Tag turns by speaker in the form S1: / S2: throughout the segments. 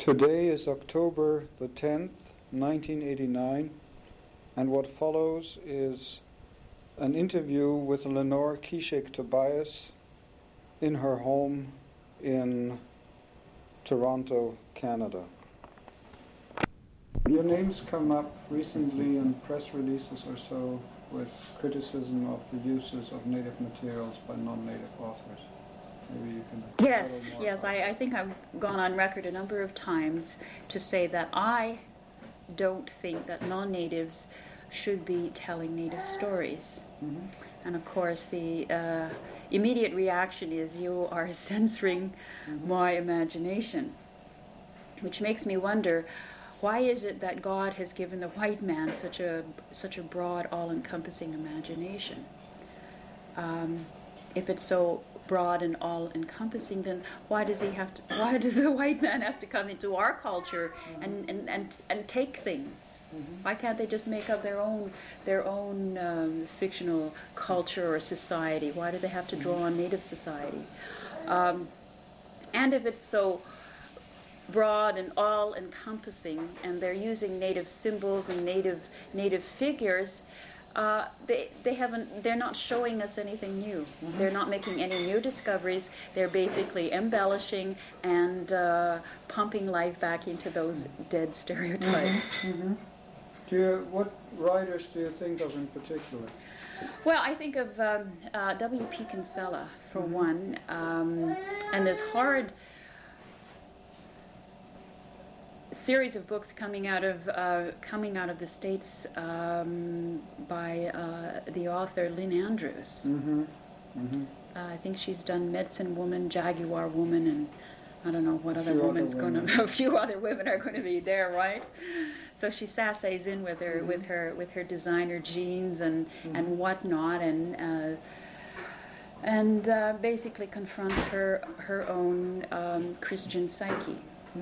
S1: Today is October the 10th, 1989, and what follows is an interview with Lenore Kishik Tobias in her home in Toronto, Canada. Your names come up recently in press releases or so with criticism of the uses of native materials by non-native authors. Maybe you can
S2: Yes, I think I've gone on record a number of times to say that I don't think that non-natives should be telling native stories.
S1: Mm-hmm.
S2: And of course the immediate reaction is you are censoring my imagination, which makes me wonder, why is it that God has given the white man such a broad, all-encompassing imagination? If it's so broad and all-encompassing, then why does the white man have to come into our culture and take things? Why can't they just make up their own fictional culture or society? Why do they have to draw on native society? And if it's so broad and all-encompassing, and they're using native symbols and native figures, they're not showing us anything new. They're not making any new discoveries. They're basically embellishing and pumping life back into those dead stereotypes.
S1: What writers do you think of in particular?
S2: Well, I think of W.P. Kinsella for one, and this horrid series of books coming out of the States by the author Lynn Andrews. I think she's done Medicine Woman, Jaguar Woman, and I don't know what other woman's going to. A few other women are going to be there, right? So she sassays in with her designer jeans and whatnot, and basically confronts her own Christian psyche.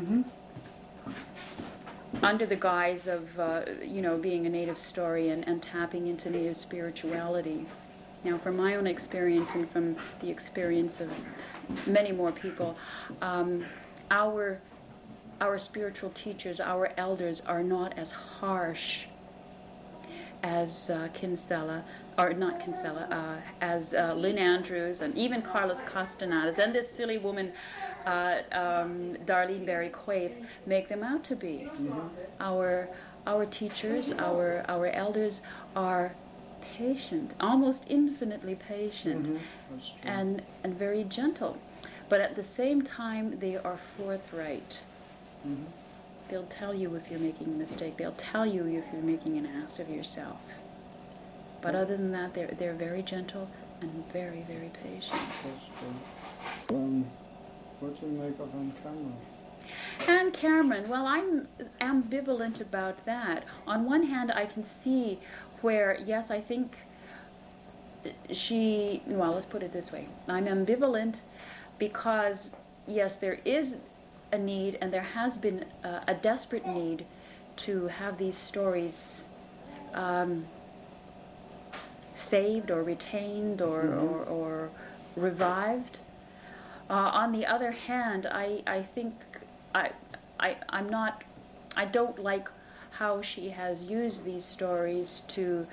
S2: Under the guise of being a native story and tapping into native spirituality. Now, from my own experience and from the experience of many more people, our spiritual teachers, our elders, are not as harsh as Kinsella, or not Kinsella, as Lynn Andrews and even Carlos Castanedas and this silly woman Darlene Barry Quaife make them out to be. Our teachers, our elders are patient, almost infinitely patient, and very gentle. But at the same time, they are forthright. They'll tell you if you're making a mistake. They'll tell you if you're making an ass of yourself. But other than that, they're very gentle and very, very patient.
S1: That's true. What do you make of Anne Cameron?
S2: Anne Cameron, well, I'm ambivalent about that. On one hand, I can see where, yes, I think let's put it this way. I'm ambivalent because, yes, there is a need, and there has been a desperate need to have these stories saved or retained or revived. On the other hand, I think I don't like how she has used these stories to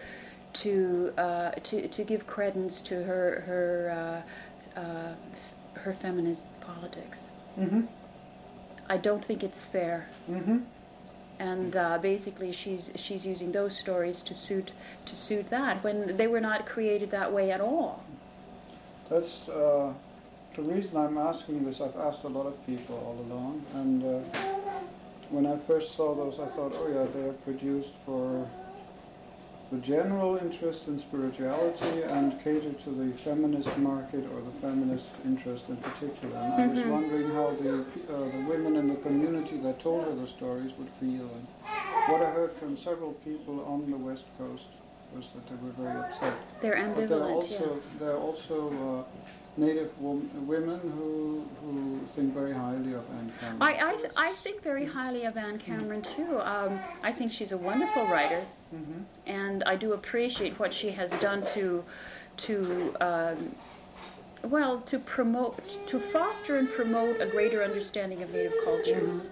S2: give credence to her feminist politics. I don't think it's fair. And basically, she's using those stories to suit that when they were not created that way at all.
S1: That's the reason I'm asking this. I've asked a lot of people all along, and when I first saw those, I thought, oh yeah, they are produced for the general interest in spirituality and cater to the feminist market or the feminist interest in particular. And I was wondering how the women in the community that told her the stories would feel. And what I heard from several people on the West Coast was that they were very upset.
S2: They're ambivalent.
S1: There are also Native women who think very highly of Anne Cameron.
S2: I think very highly of Anne Cameron too. I think she's a wonderful writer, and I do appreciate what she has done to well, to foster and promote a greater understanding of Native cultures.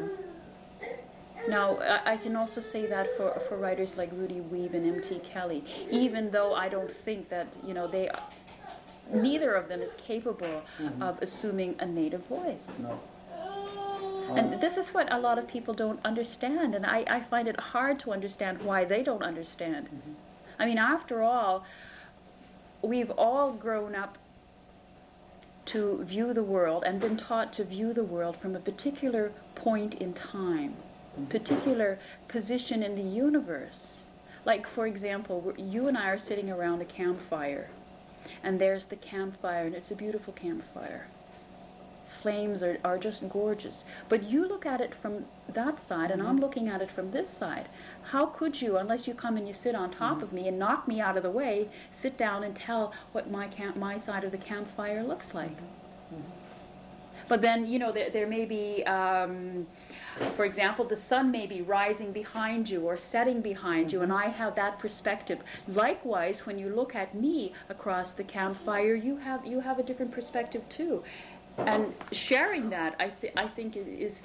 S2: Now, I can also say that for writers like Rudy Weeb and M.T. Kelly, even though I don't think that, neither of them is capable of assuming a Native voice.
S1: No.
S2: And this is what a lot of people don't understand, and I find it hard to understand why they don't understand. I mean, after all, we've all grown up to view the world and been taught to view the world from a particular point in time, particular position in the universe. Like, for example, you and I are sitting around a campfire, and there's the campfire, and it's a beautiful campfire. Flames are just gorgeous. But you look at it from that side, and I'm looking at it from this side. How could you, unless you come and you sit on top of me and knock me out of the way, sit down and tell what my side of the campfire looks like? But then, there may be, for example, the sun may be rising behind you or setting behind you, and I have that perspective. Likewise, when you look at me across the campfire, you have a different perspective too. And sharing that, I think, is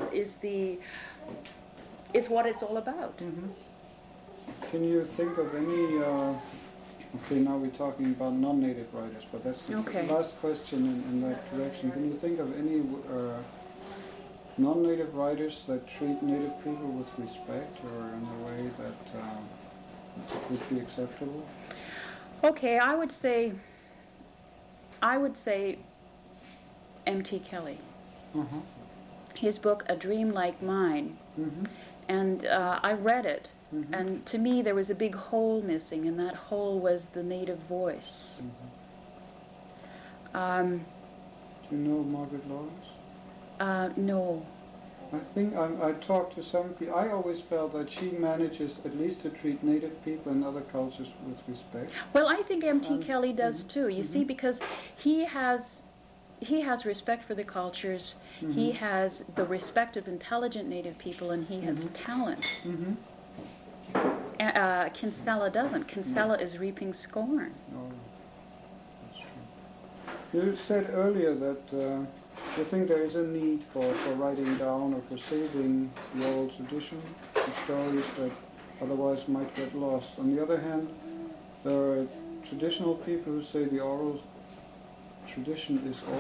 S2: what it's all about.
S1: Can you think of any? Okay, now we're talking about non-native writers, but that's the last question in that direction. Can you think of any non-native writers that treat native people with respect or in a way that would be acceptable?
S2: Okay, I would say M.T. Kelly. His book, A Dream Like Mine. And I read it, and to me there was a big hole missing, and that hole was the native voice.
S1: Do you know Margaret Lawrence?
S2: No.
S1: I think I talked to some people. I always felt that she manages at least to treat native people and other cultures with respect.
S2: Well, I think M.T. Kelly does too, you see, because he has respect for the cultures, he has the respect of intelligent native people, and he has talent. Kinsella doesn't. Kinsella is reaping scorn.
S1: Oh, that's true. You said earlier that you think there is a need for writing down or for saving the oral tradition, the stories that otherwise might get lost. On the other hand, there are traditional people who say the oral tradition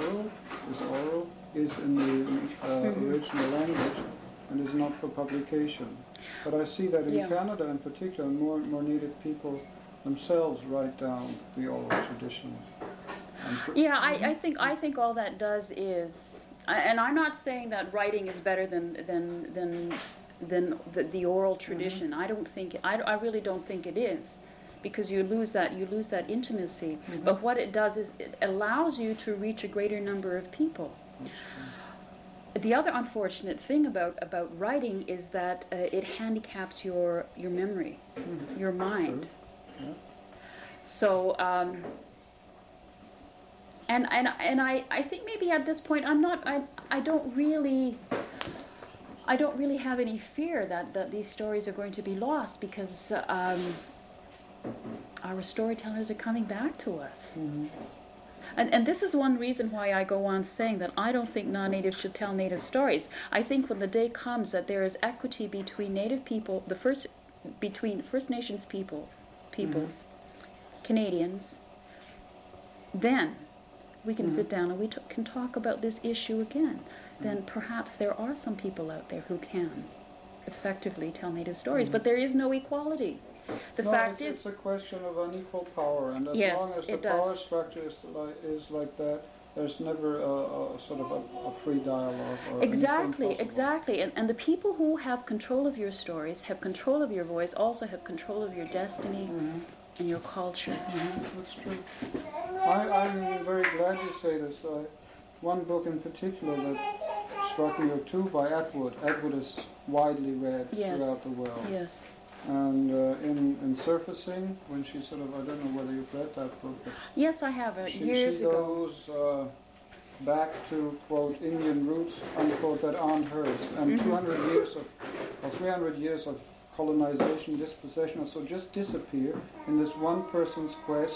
S1: is in the original language and is not for publication. But I see that in Canada in particular, more native people themselves write down the oral tradition.
S2: I think all that does is, and I'm not saying that writing is better than the oral tradition. I really don't think it is, because you lose that intimacy. But what it does is it allows you to reach a greater number of people. The other unfortunate thing about writing is that it handicaps your memory, your mind. So, and I think maybe at this point I don't really have any fear that these stories are going to be lost, because our storytellers are coming back to us. And this is one reason why I go on saying that I don't think non-natives should tell native stories. I think when the day comes that there is equity between native people, between First Nations peoples, Canadians, then we can sit down and we can talk about this issue again. Then perhaps there are some people out there who can effectively tell native stories, but there is no equality. The fact is,
S1: it's a question of unequal power, and as long as the power structure is like that, there's never a sort of a free dialogue. Or
S2: exactly. And the people who have control of your stories, have control of your voice, also have control of your destiny and your culture.
S1: That's true. I'm very glad you say this. One book in particular that struck me, or two, by Atwood. Atwood is widely read throughout the world.
S2: Yes.
S1: And in Surfacing, when she sort of, I don't know whether you've read that book. But
S2: yes, I have, years ago.
S1: She goes back to, quote, Indian roots, unquote, that aren't hers. And 300 years of colonization, dispossession, or so just disappear in this one person's quest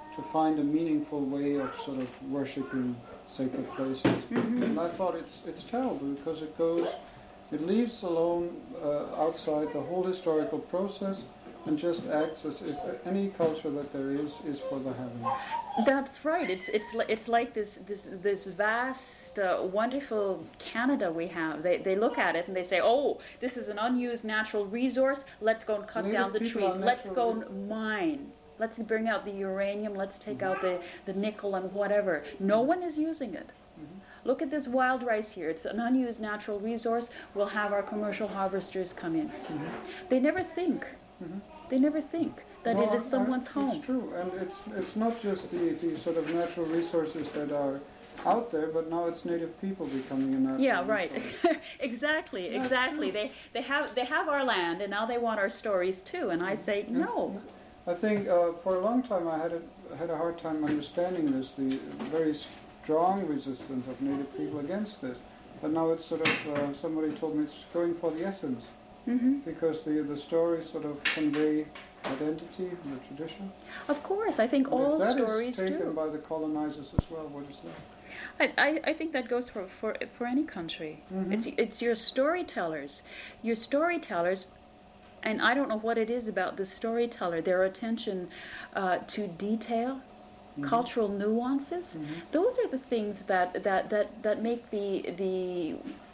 S1: to find a meaningful way of sort of worshipping sacred places. And I thought it's terrible because it leaves alone outside the whole historical process and just acts as if any culture that there is for the having.
S2: That's right. It's like this vast, wonderful Canada we have. They look at it and they say, oh, this is an unused natural resource. Let's go and cut
S1: Native
S2: down the
S1: people
S2: trees.
S1: are
S2: Let's go
S1: natural
S2: and mine. Let's bring out the uranium. Let's take out the nickel and whatever. No one is using it. Look at this wild rice here. It's an unused natural resource. We'll have our commercial harvesters come in. They never think. They never think that it is someone's home.
S1: It's true, and it's not just the sort of natural resources that are out there, but now it's native people becoming a natural
S2: Yeah, right.
S1: resource.
S2: Exactly.
S1: True.
S2: They have our land, and now they want our stories too. And I say no.
S1: I think for a long time I had a hard time understanding this, the very strong resistance of native people against this. But now it's sort of, somebody told me it's going for the essence. Because the stories sort of convey identity and the tradition.
S2: Of course, I think
S1: And
S2: all
S1: if
S2: stories
S1: that is taken
S2: do.
S1: by the colonizers as well, what is that?
S2: I think that goes for any country. It's your storytellers. Your storytellers, and I don't know what it is about the storyteller, their attention to detail, cultural nuances. Those are the things that make the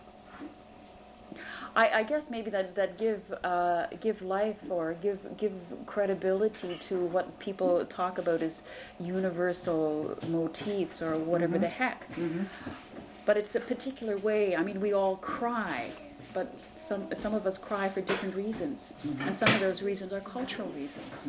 S2: I guess maybe that give life or give credibility to what people talk about as universal motifs or whatever the heck. But it's a particular way. I mean, we all cry, but some of us cry for different reasons, and some of those reasons are cultural reasons.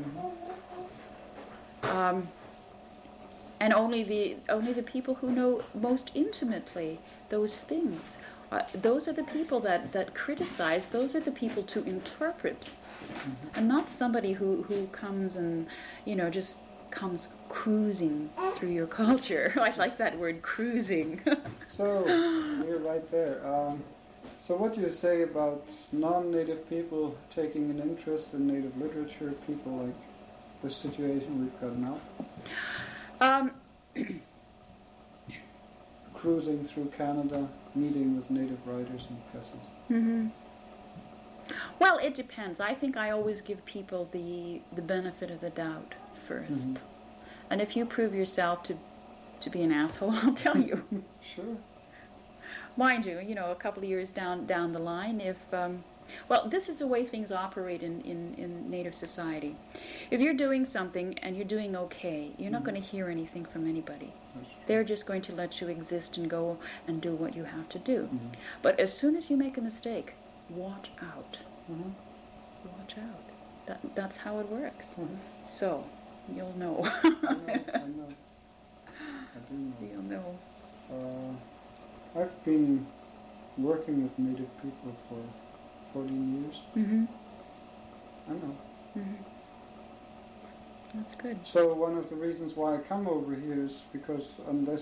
S2: And only the people who know most intimately those things. Those are the people that criticize. Those are the people to interpret, and not somebody who comes and just comes cruising through your culture. I like that word, cruising.
S1: So you're right there. So what do you say about non-native people taking an interest in native literature? People like the situation we've got now. Cruising through Canada, meeting with native writers and presses.
S2: Well, it depends. I think I always give people the benefit of the doubt first. And if you prove yourself to be an asshole, I'll tell you.
S1: Sure.
S2: Mind you, a couple of years down the line, if well, this is the way things operate in Native society. If you're doing something and you're doing okay, you're not going to hear anything from anybody. They're just going to let you exist and go and do what you have to do. But as soon as you make a mistake, watch out. Watch out. That's how it works. So, you'll know.
S1: I know. I do know.
S2: You'll know.
S1: I've been working with native people for 14 years. I know.
S2: That's good.
S1: So one of the reasons why I come over here is because unless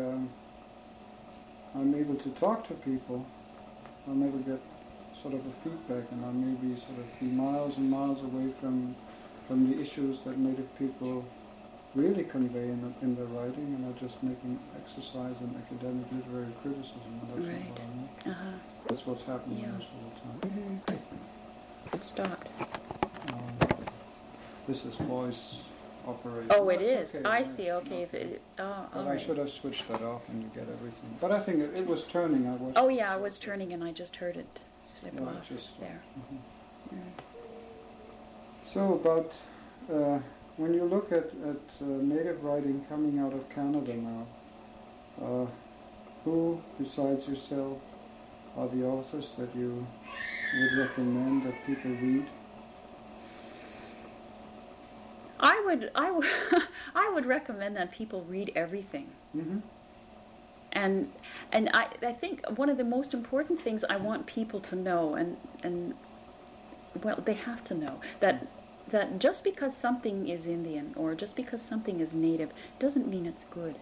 S1: I'm able to talk to people, I'll never get sort of a feedback, and I may be sort of be miles and miles away from the issues that native people really convey in their writing, and I just make an exercise in academic literary criticism, and that's not what I want. That's what's happening most of the time.
S2: It stopped.
S1: This is voice operation.
S2: Oh, it
S1: That's
S2: is.
S1: okay.
S2: I see. Okay. If it,
S1: But
S2: all
S1: I
S2: right.
S1: should have switched that off and you get everything. But I think it was turning. I was.
S2: Oh yeah, I was turning and I just heard it slip
S1: Yeah,
S2: off
S1: just
S2: there.
S1: So about when you look at native writing coming out of Canada now, who besides yourself are the authors that you would recommend that people read?
S2: I would recommend that people read everything. And I think one of the most important things I want people to know, and well, they have to know that just because something is Indian or just because something is native doesn't mean it's good.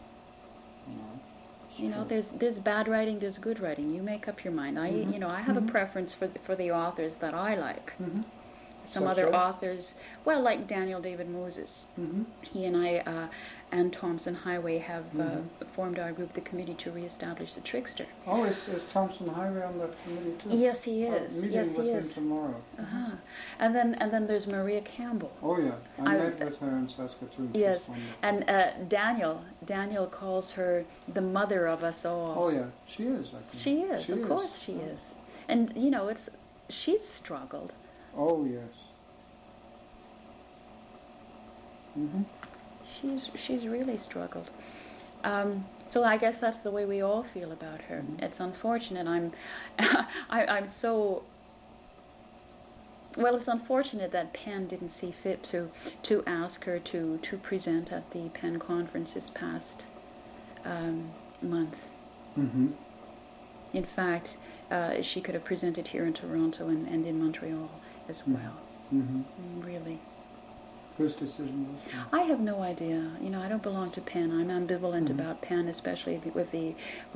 S1: No.
S2: There's bad writing, there's good writing. You make up your mind. I have a preference for the authors that I like. some
S1: Such
S2: other
S1: as?
S2: authors. Well, like Daniel David Moses.
S1: Mm-hmm.
S2: He and I and Thompson Highway have formed our group, the Committee to Reestablish the Trickster.
S1: Oh, is Thompson Highway on that committee too?
S2: Yes, he is.
S1: Meeting
S2: Yes, he
S1: with
S2: is.
S1: him tomorrow.
S2: Uh-huh. And then there's Maria Campbell.
S1: Oh yeah, I met with her in Saskatoon.
S2: Yes,
S1: She's wonderful.
S2: and Daniel calls her the mother of us all.
S1: Oh yeah, she is. I think.
S2: She is, of course she is. And you know, she's struggled.
S1: Oh yes. Mhm.
S2: She's really struggled. So I guess that's the way we all feel about her.
S1: Mhm.
S2: It's unfortunate. I'm so. Well, it's unfortunate that Penn didn't see fit to ask her to present at the Penn conference this past month.
S1: Mhm.
S2: In fact, she could have presented here in Toronto and in Montreal as well.
S1: Mhm.
S2: Really.
S1: Whose decision was that?
S2: I have no idea. You know, I don't belong to Penn. I'm ambivalent about Penn, especially with the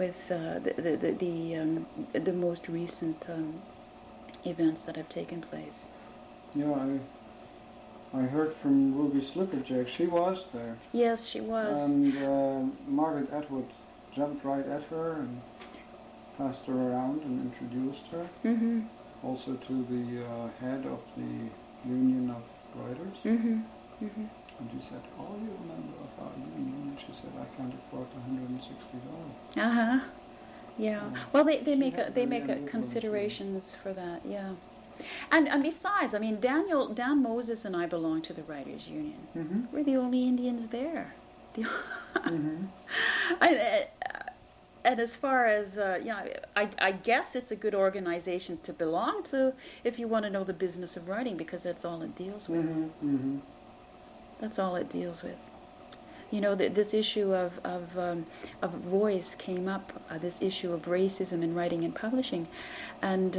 S2: most recent events that have taken place.
S1: Yeah, I heard from Ruby Slipperjack. She was there.
S2: Yes, she was.
S1: And Margaret Atwood jumped right at her and passed her around and introduced her.
S2: Mm-hmm.
S1: Also to the head of the Union of Writers.
S2: Mm-hmm. Mm-hmm.
S1: And he said, "Oh, you're a member of our union." And she said, "I can't afford $160."
S2: Uh-huh. Yeah.
S1: Yeah.
S2: Well, they
S1: She
S2: make
S1: had
S2: they
S1: very
S2: make
S1: ambivalent
S2: considerations for that. Yeah. And besides, I mean, Dan Moses and I belong to the Writers Union.
S1: Mm-hmm.
S2: We're the only Indians there.
S1: Mm-hmm.
S2: And as far as, I guess it's a good organization to belong to if you want to know the business of writing, because that's all it deals with.
S1: Mm-hmm. Mm-hmm.
S2: That's all it deals with. You know, this issue of voice came up, this issue of racism in writing and publishing, and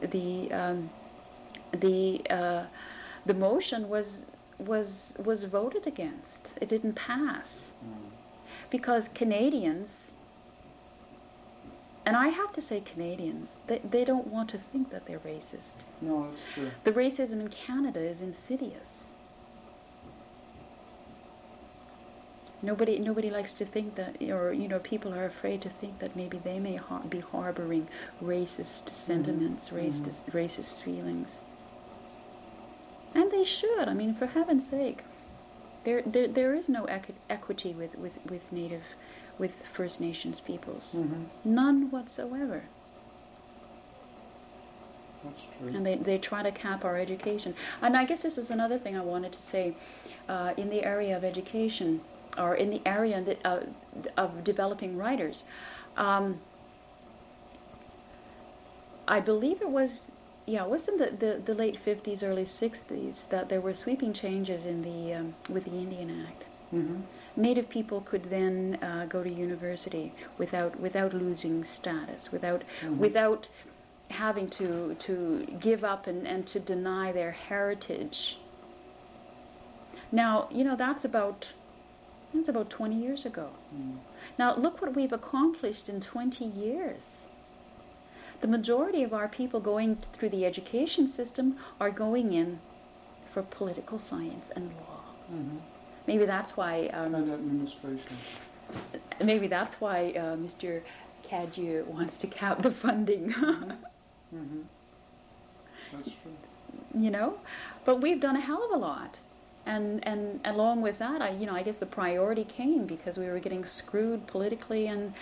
S2: the motion was voted against. It didn't pass because Canadians. And I have to say Canadians, they don't want to think that they're racist.
S1: No, that's true.
S2: The racism in Canada is insidious. Nobody likes to think that, or, you know, people are afraid to think that maybe they may be harboring racist sentiments, racist feelings. And they should. I mean, for heaven's sake. There is no equity with First Nations peoples.
S1: Mm-hmm.
S2: None whatsoever.
S1: That's true.
S2: And they try to cap our education. And I guess this is another thing I wanted to say. In the area of education, or in the area of developing writers, I believe it was in the late 50s, early 60s that there were sweeping changes in with the Indian Act.
S1: Mm-hmm.
S2: Native people could then go to university without losing status, without having to give up and to deny their heritage. Now, you know, that's about 20 years ago.
S1: Mm.
S2: Now, look what we've accomplished in 20 years. The majority of our people going through the education system are going in for political science and law.
S1: Mm-hmm.
S2: Maybe that's why.
S1: And administration.
S2: Maybe that's why Mr. Cadieux wants to cap the funding.
S1: Mm-hmm. That's true.
S2: You know, but we've done a hell of a lot, and along with that, I guess the priority came because we were getting screwed politically and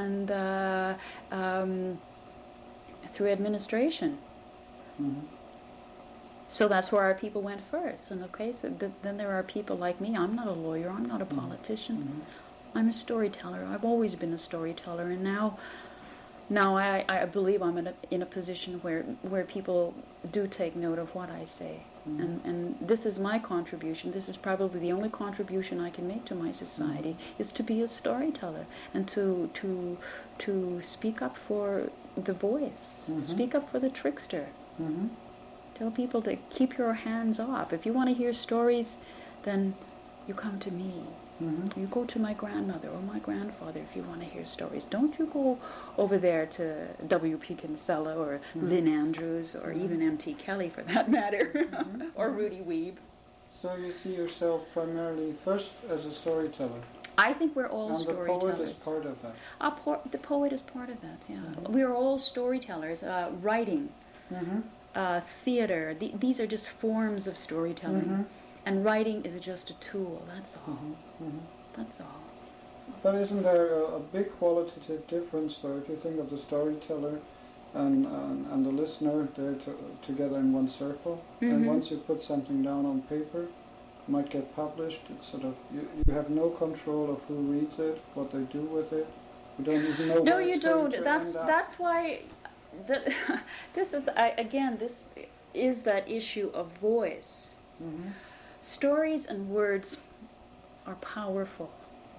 S2: through administration.
S1: Mm-hmm.
S2: So that's where our people went first. And okay, so then there are people like me. I'm not a lawyer. I'm not a politician.
S1: Mm-hmm.
S2: I'm a storyteller. I've always been a storyteller, and now I believe I'm in a position where people do take note of what I say. Mm-hmm. And this is my contribution. This is probably the only contribution I can make to my society, mm-hmm. is to be a storyteller and to speak up for the voice, mm-hmm. speak up for the trickster.
S1: Mm-hmm.
S2: Tell people to keep your hands off. If you want to hear stories, then you come to me.
S1: Mm-hmm.
S2: You go to my grandmother or my grandfather if you want to hear stories. Don't you go over there to W.P. Kinsella or Lynn Andrews or even M.T. Kelly for that matter, or Rudy Weeb.
S1: So you see yourself primarily first as a storyteller.
S2: I think we're all
S1: and
S2: storytellers.
S1: And the poet is part of that.
S2: The poet is part of that, yeah. We're all storytellers. Writing, theater, these are just forms of storytelling. And writing is just a tool, that's all. That's all.
S1: But isn't there a big qualitative difference, though, if you think of the storyteller and the listener, they're together in one circle, and once you put something down on paper, it might get published, it's sort of, you have no control of who reads it, what they do with it, you don't even know.
S2: No, you don't. That's why, this is that issue of voice. Stories and words are powerful.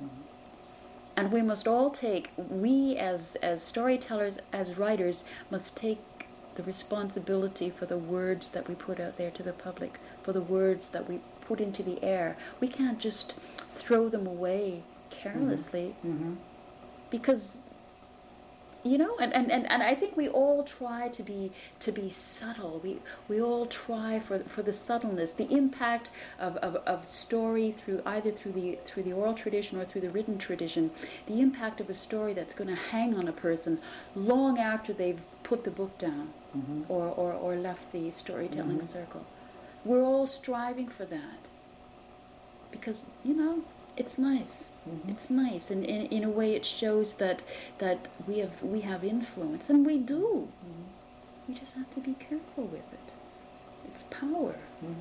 S2: And we must all we as storytellers, as writers, must take the responsibility for the words that we put out there to the public, for the words that we put into the air. We can't just throw them away carelessly, because, you know, and I think we all try to be subtle. We all try for the subtleness, the impact of story either through the oral tradition or through the written tradition, the impact of a story that's going to hang on a person long after they've put the book down or left the storytelling circle. We're all striving for that because, you know, it's nice. It's nice, and in a way it shows that we have influence, and we do. We just have to be careful with it. It's power.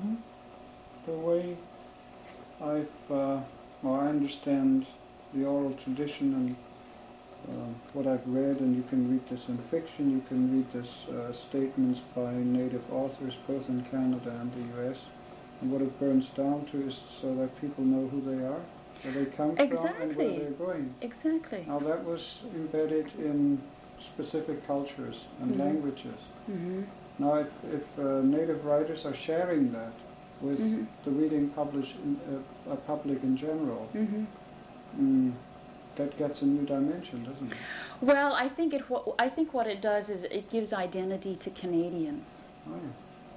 S1: The way I understand the oral tradition and what I've read, and you can read this in fiction, you can read this statements by native authors both in Canada and the US, and what it burns down to is so that people know who they are, where they come from and where they're going.
S2: Exactly.
S1: Now that was embedded in specific cultures and languages. Now if native writers are sharing that with the reading public in general, that gets a new dimension, doesn't it?
S2: Well, I think what it does is it gives identity to Canadians.
S1: Oh, yeah.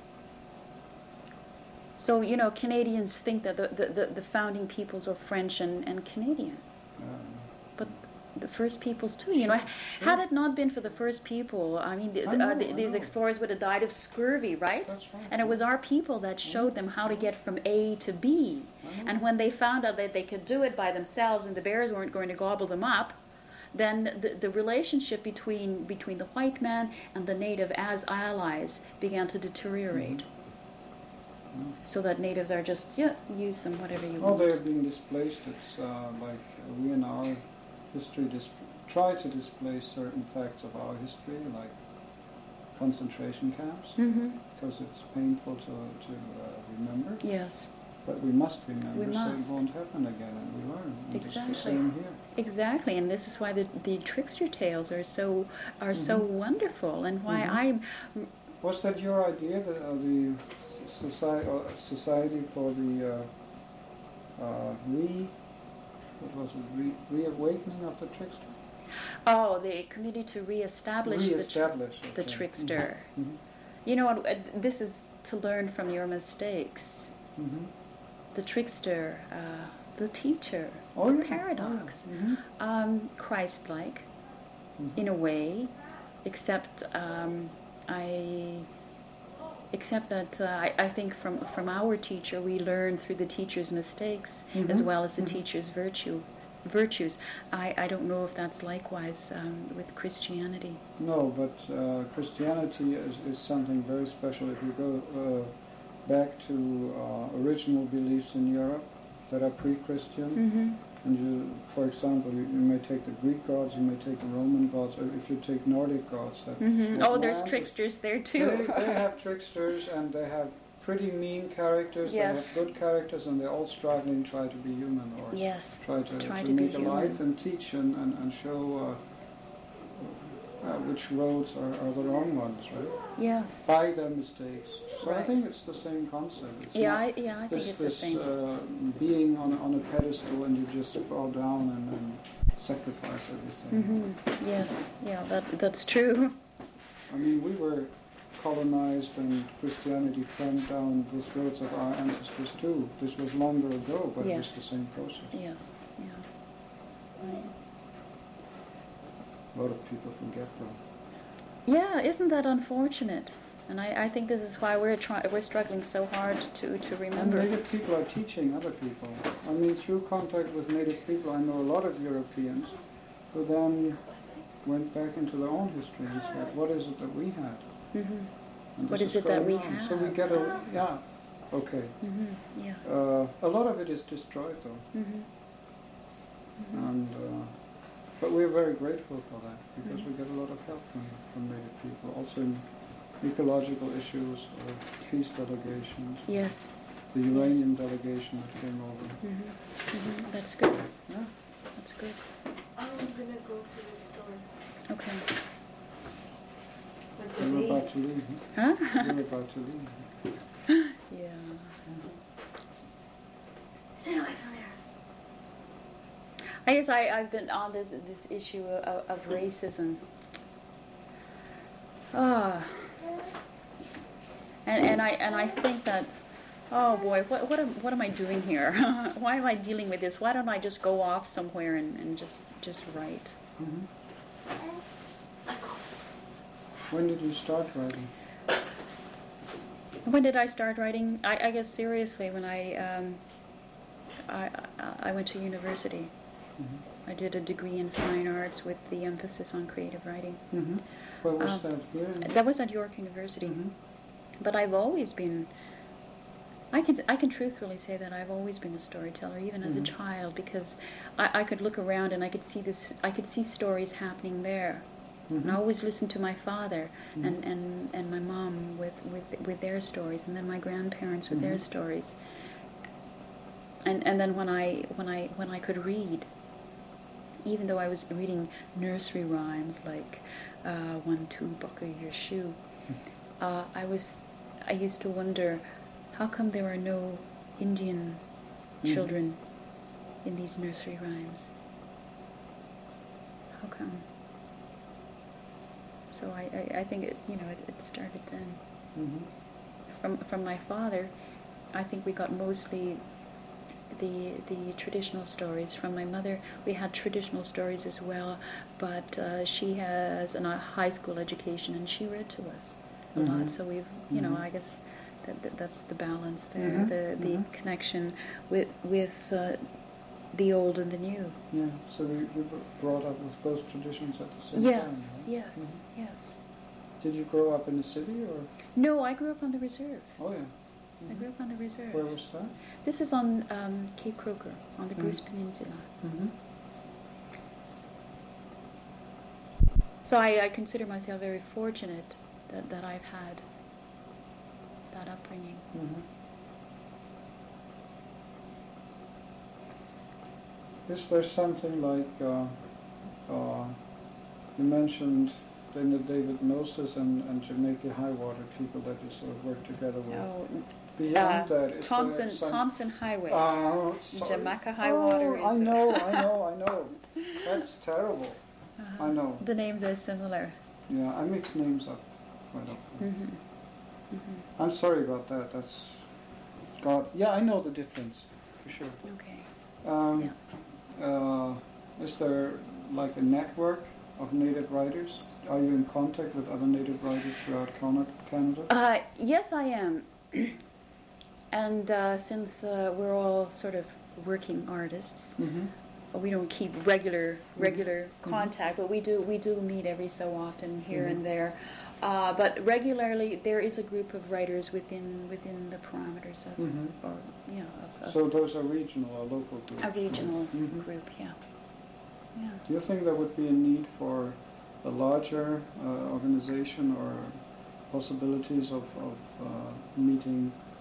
S2: So, you know, Canadians think that the founding peoples are French and Canadian. But the first peoples too, you know. Had it not been for the first people, I mean, these explorers would have died of scurvy, right?
S1: That's right.
S2: And it was our people that showed them how to get from A to B. And when they found out that they could do it by themselves and the bears weren't going to gobble them up, then the relationship between the white man and the native as allies began to deteriorate. So that natives are just, use them, whatever you want.
S1: Oh, they are being displaced. It's like we in our history try to displace certain facts of our history, like concentration camps, because it's painful to remember.
S2: Yes.
S1: But we must remember,
S2: We must.
S1: so it won't happen again, and we learn. And
S2: Exactly.
S1: It's the same here.
S2: Exactly, and this is why the trickster tales are so wonderful, and why
S1: Was that your idea, the society for the reawakening of the trickster?
S2: the community to reestablish the trickster. You know what? This is to learn from your mistakes. The trickster, the teacher, the paradox, Christ-like, in a way, except that I think from our teacher we learn through the teacher's mistakes as well as the teacher's virtues. I don't know if that's likewise with Christianity.
S1: No, but Christianity is something very special. If you go back to original beliefs in Europe that are pre-Christian, and you, for example, you may take the Greek gods, you may take the Roman gods, or if you take Nordic gods.
S2: There's tricksters there too.
S1: They have tricksters, and they have pretty mean characters,
S2: Yes.
S1: they have good characters, and they're all struggling to try to be human, or
S2: Yes.
S1: try to
S2: be
S1: make a
S2: human.
S1: life and teach and show which roads are the wrong ones, right?
S2: Yes.
S1: By their mistakes. So I
S2: Right.
S1: think it's the same concept. It's
S2: Yeah,
S1: not
S2: I think
S1: this,
S2: it's the
S1: this
S2: same.
S1: being on a pedestal and you just bow down and sacrifice everything.
S2: Yes, yeah, that's true.
S1: I mean, we were colonized and Christianity tramped down these roads of our ancestors too. This was longer ago, but it was
S2: Yes.
S1: the same process.
S2: Yes, yeah. Right.
S1: A lot of people forget though.
S2: Yeah, isn't that unfortunate? And I think this is why we're struggling so hard to
S1: And
S2: remember.
S1: Native people are teaching other people. I mean, through contact with Native people, I know a lot of Europeans who then went back into their own history and said, what is it that we had?
S2: Mm-hmm.
S1: And
S2: What
S1: this
S2: is it that
S1: going
S2: we
S1: on.
S2: have?
S1: So we get okay.
S2: Mm-hmm. Yeah.
S1: A lot of it is destroyed though.
S2: Mm-hmm.
S1: And but we're very grateful for that because we get a lot of help from Native people, also in ecological issues or peace delegations.
S2: Yes.
S1: The uranium delegation that came over.
S2: That's good.
S1: Yeah.
S2: That's good.
S3: I'm gonna go to the store.
S2: Okay.
S3: But the
S1: You're
S3: lady,
S1: about to leave.
S2: Huh?
S1: You're about to leave.
S2: Yeah.
S3: stay away from here.
S2: I guess I've been on this issue of racism. And I think that, oh boy, what am I doing here? Why am I dealing with this? Why don't I just go off somewhere and just write?
S1: Mm-hmm. When did you start writing?
S2: When did I start writing? I guess seriously when I went to university.
S1: Mm-hmm.
S2: I did a degree in fine arts with the emphasis on creative writing.
S1: Mm-hmm. Where was that? Here?
S2: That was at York University.
S1: Mm-hmm.
S2: But I've always been, I can truthfully say that I've always been a storyteller, even as a child, because I could look around and I could see stories happening there.
S1: Mm-hmm.
S2: And I always listened to my father and my mom with their stories, and then my grandparents with their stories. And then when I could read, even though I was reading nursery rhymes like 1, 2, buckle your shoe, I used to wonder, how come there are no Indian children in these nursery rhymes? How come? So I think it started then.
S1: Mm-hmm.
S2: From my father, I think we got mostly the traditional stories. From my mother, we had traditional stories as well, but she has a high school education and she read to us a lot. So we've, I guess that's the balance there, the connection with the old and the new.
S1: Yeah, so you were brought up with both traditions at the same time.
S2: Yes,
S1: Right?
S2: yes, yes.
S1: Did you grow up in the city or?
S2: No, I grew up on the reserve.
S1: Oh yeah.
S2: I grew up on the reserve.
S1: Where was that?
S2: This is on Cape Croker, on the Bruce Peninsula.
S1: Mm-hmm.
S2: So I consider myself very fortunate that I've had that upbringing.
S1: Mm-hmm. Is there something like, you mentioned then the David Moses and Jamaica Highwater people that you sort of work together with.
S2: Oh,
S1: Beyond that, is
S2: Thompson
S1: there some...
S2: Thompson Highway.
S1: Sorry.
S2: Jamaica Highwater
S1: I
S2: is...
S1: know. That's terrible. I know.
S2: The names are similar.
S1: Yeah, I mix names up quite often. I'm sorry about that. That's God. Yeah, I know the difference for sure.
S2: Okay.
S1: Is there like a network of Native writers? Are you in contact with other Native writers throughout Canada?
S2: Yes, I am. And since we're all sort of working artists, we don't keep regular contact, but we do meet every so often here and there. But regularly, there is a group of writers within the parameters of
S1: So those are regional or local groups?
S2: A regional group, yeah.
S1: Do you think there would be a need for a larger organization or possibilities of meeting